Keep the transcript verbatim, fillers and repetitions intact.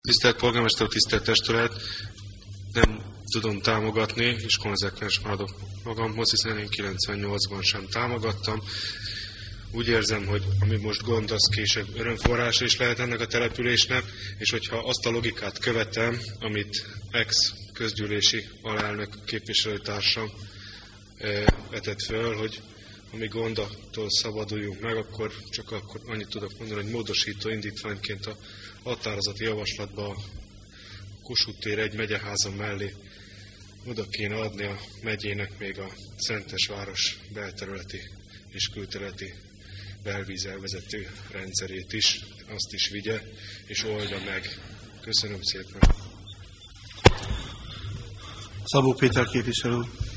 Tisztelt polgármester, tisztelt testület, nem tudom támogatni, és konzekvens maradok magamhoz, hiszen én kilencvennyolcban sem támogattam. Úgy érzem, hogy ami most gond, az később örömforrása is lehet ennek a településnek, és hogyha azt a logikát követem, amit ex-közgyűlési alelnök képviselőtársam vetett föl, hogy ami gondattól szabaduljunk meg, akkor csak akkor annyit tudok mondani, hogy módosító indítványként a határozati javaslatba a Kossuth tér egy megyeházam mellé oda kéne adni a megyének még a Szentesváros belterületi és külterületi belvízelvezető rendszerét is, azt is vigye és oldja meg. Köszönöm szépen. Szabó Péter képviselő.